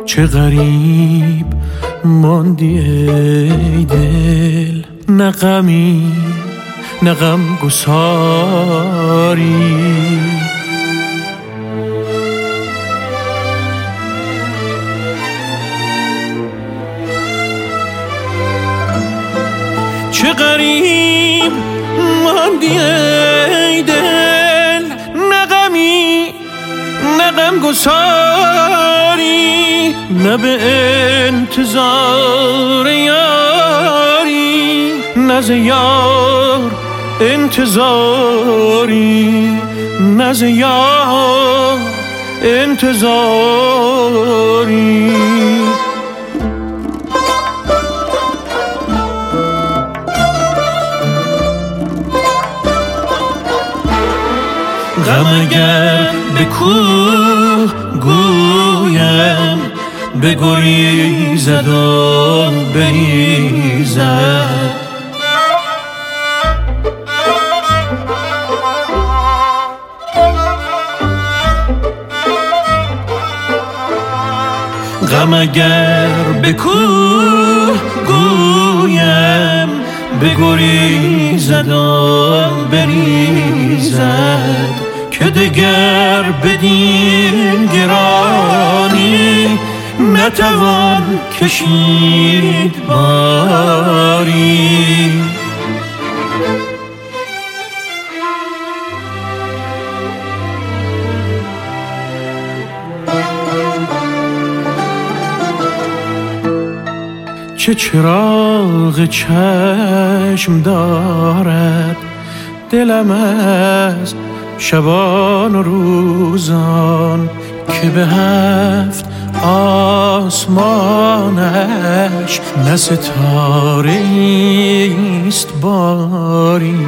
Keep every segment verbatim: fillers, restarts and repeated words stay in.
چه غریب ماندی ای دل، نه غمی نه غم گساری. چه غریب ماندی ای دل، نه غمی نه غم گساری، نه به انتظار یاری، نه ز یار انتظاری، نه ز یار انتظاری. غم اگر به کوه گویم، بگریزد و بریزد. غم اگر به کوه گویم، بگریزد و بریزد. که دگر بدین گرانی، نتوان کشید باری. چه چراغ چشم دارد دلم از شبان و روزان، که به هفت آسمانش نه ستاره ایست باری.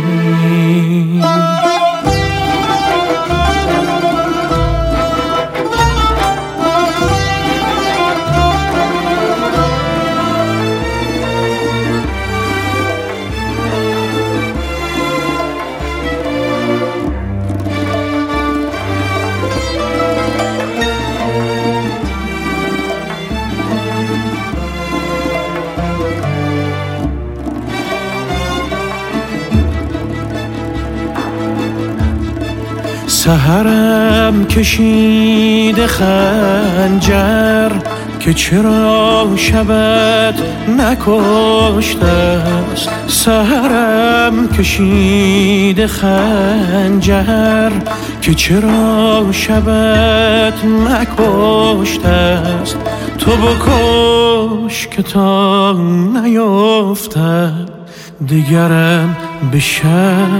سحرم کشیده خنجر، که چرا شبت نکشته است. سحرم کشیده خنجر، که چرا شبت نکشته است. تو بکش که تا نیفتد، دیگرم به شب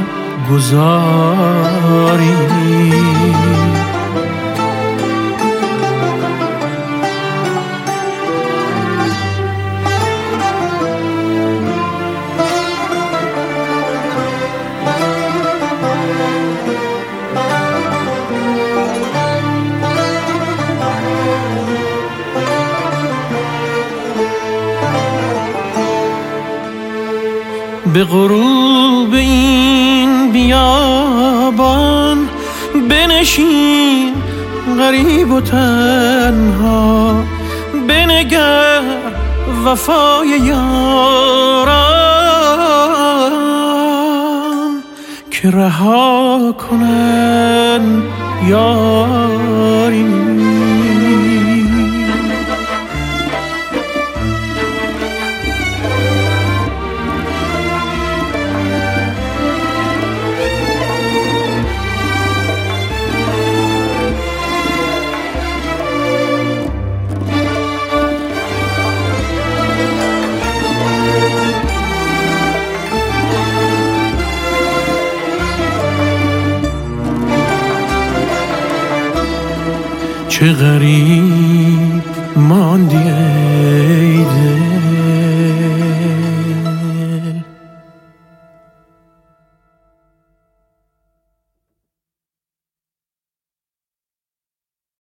گذاری. به غروب این بیابان بنشین غریب و تنها، بنگر وفای یاران، که رها کنن یاری. چه غریب ماندی